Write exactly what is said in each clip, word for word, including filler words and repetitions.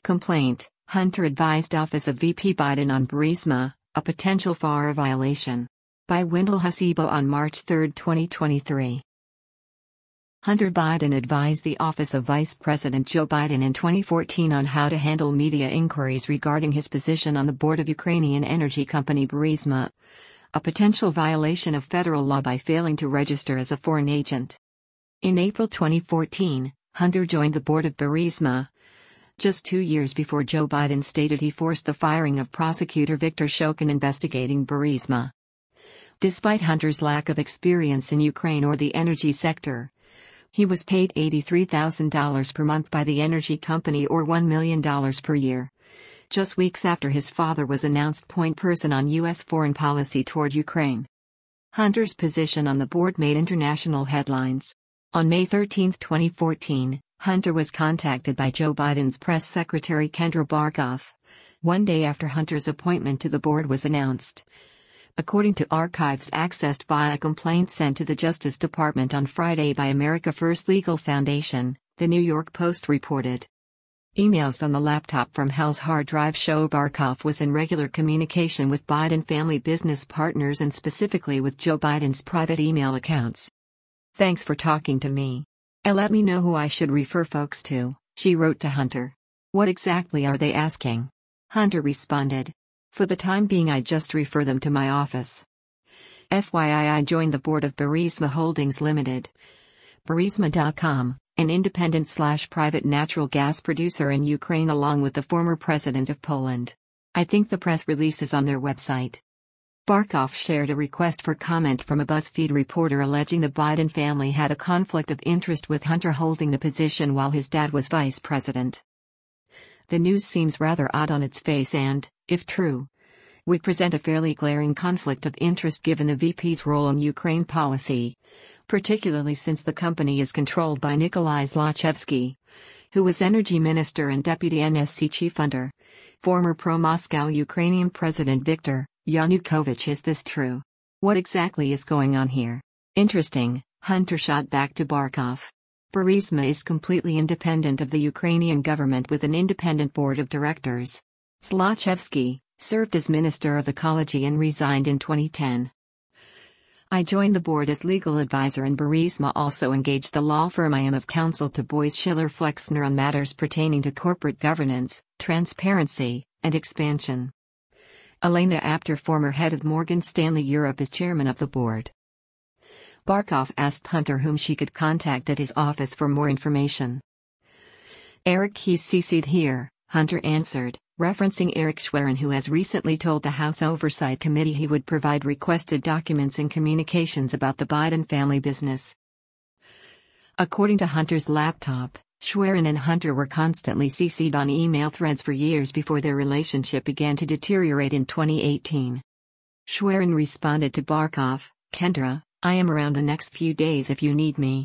Complaint: Hunter advised Office of V P Biden on Burisma, a potential FARA violation. By Wendell Hasebo on March third, twenty twenty-three. Hunter Biden advised the Office of Vice President Joe Biden in twenty fourteen on how to handle media inquiries regarding his position on the board of Ukrainian energy company Burisma, a potential violation of federal law by failing to register as a foreign agent. In April twenty fourteen, Hunter joined the board of Burisma, just two years before Joe Biden stated he forced the firing of prosecutor Viktor Shokin investigating Burisma. Despite Hunter's lack of experience in Ukraine or the energy sector, he was paid eighty-three thousand dollars per month by the energy company or one million dollars per year, just weeks after his father was announced point person on U S foreign policy toward Ukraine. Hunter's position on the board made international headlines. On May thirteenth, twenty fourteen, Hunter was contacted by Joe Biden's press secretary Kendra Barkoff, one day after Hunter's appointment to the board was announced. According to archives accessed via a complaint sent to the Justice Department on Friday by America First Legal Foundation, the New York Post reported. Emails on the laptop from Hell's hard drive show Barkoff was in regular communication with Biden family business partners and specifically with Joe Biden's private email accounts. "Thanks for talking to me. And let me know who I should refer folks to," she wrote to Hunter. "What exactly are they asking?" Hunter responded. "For the time being, I just refer them to my office. F Y I, I joined the board of Burisma Holdings Limited. Burisma dot com, an independent slash private natural gas producer in Ukraine along with the former president of Poland. I think the press release is on their website." Barkoff shared a request for comment from a BuzzFeed reporter alleging the Biden family had a conflict of interest with Hunter holding the position while his dad was vice president. The news seems rather odd on its face and, if true, would present a fairly glaring conflict of interest given the V P's role in Ukraine policy, particularly since the company is controlled by Nikolai Zlochevsky, who was energy minister and deputy N S C chief under former pro-Moscow Ukrainian President Viktor Yanukovych. Is this true? What exactly is going on here? Interesting, Hunter shot back to Barkoff. Burisma is completely independent of the Ukrainian government with an independent board of directors. Zlochevsky served as Minister of Ecology and resigned in twenty ten. I joined the board as legal advisor, and Burisma also engaged the law firm I am of counsel to Boies Schiller Flexner on matters pertaining to corporate governance, transparency, and expansion. Elena Apter, former head of Morgan Stanley Europe, is chairman of the board. Barkoff asked Hunter whom she could contact at his office for more information. "Eric, he's C C'd here," Hunter answered, referencing Eric Schwerin, who has recently told the House Oversight Committee he would provide requested documents and communications about the Biden family business. According to Hunter's laptop, Schwerin and Hunter were constantly C C'd on email threads for years before their relationship began to deteriorate in twenty eighteen. Schwerin responded to Barkoff, "Kendra, I am around the next few days if you need me."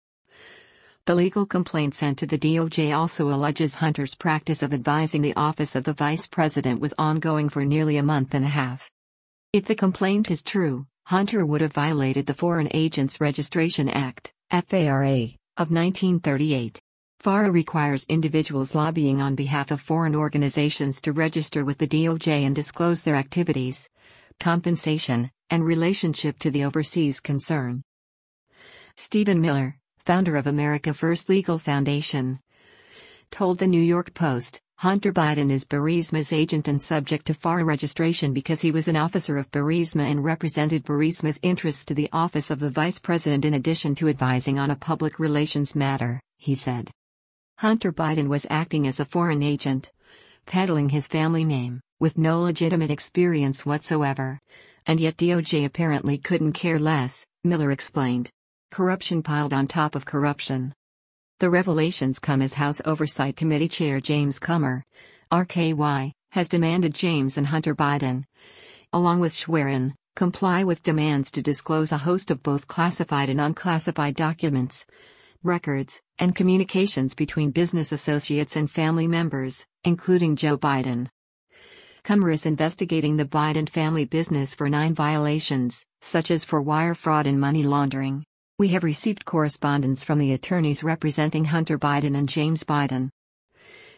The legal complaint sent to the D O J also alleges Hunter's practice of advising the office of the vice president was ongoing for nearly a month and a half. If the complaint is true, Hunter would have violated the Foreign Agents Registration Act, F A R A, of nineteen thirty-eight. FARA requires individuals lobbying on behalf of foreign organizations to register with the D O J and disclose their activities, compensation, and relationship to the overseas concern. Stephen Miller, founder of America First Legal Foundation, told the New York Post, "Hunter Biden is Burisma's agent and subject to FARA registration because he was an officer of Burisma and represented Burisma's interests to the office of the vice president in addition to advising on a public relations matter," he said. Hunter Biden was acting as a foreign agent, peddling his family name, with no legitimate experience whatsoever, and yet D O J apparently couldn't care less, Miller explained. Corruption piled on top of corruption. The revelations come as House Oversight Committee Chair James Comer, R K Y, has demanded James and Hunter Biden, along with Schwerin, comply with demands to disclose a host of both classified and unclassified documents, records, and communications between business associates and family members, including Joe Biden. Comer is investigating the Biden family business for nine violations, such as for wire fraud and money laundering. "We have received correspondence from the attorneys representing Hunter Biden and James Biden,"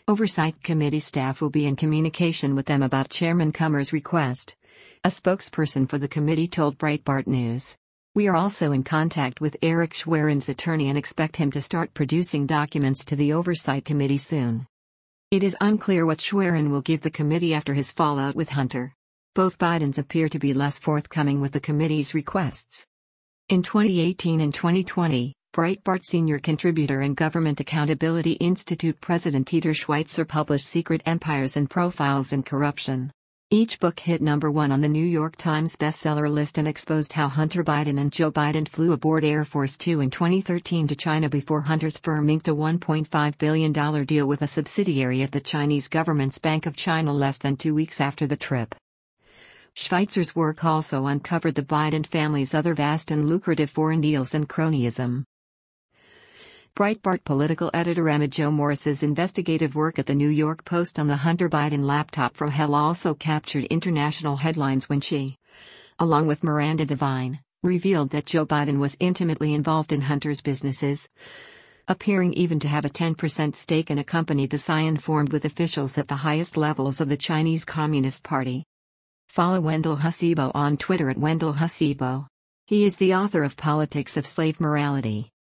Oversight Committee staff will be in communication with them about Chairman Comer's request. A spokesperson for the committee told Breitbart News. We are also in contact with Eric Schwerin's attorney and expect him to start producing documents to the Oversight Committee soon. It is unclear what Schwerin will give the committee after his fallout with Hunter. Both Bidens appear to be less forthcoming with the committee's requests. In twenty eighteen and twenty twenty, Breitbart senior contributor and Government Accountability Institute President Peter Schweizer published Secret Empires and Profiles in Corruption. Each book hit number one on the New York Times bestseller list and exposed how Hunter Biden and Joe Biden flew aboard Air Force Two in twenty thirteen to China before Hunter's firm inked a one point five billion dollars deal with a subsidiary of the Chinese government's Bank of China less than two weeks after the trip. Schweizer's work also uncovered the Biden family's other vast and lucrative foreign deals and cronyism. Breitbart political editor Emma Jo Morris's investigative work at the New York Post on the Hunter Biden laptop from hell also captured international headlines when she, along with Miranda Devine, revealed that Joe Biden was intimately involved in Hunter's businesses, appearing even to have a ten percent stake in a company the Scion formed with officials at the highest levels of the Chinese Communist Party. Follow Wendell Husibo on Twitter at Wendell Husibo. He is the author of Politics of Slave Morality.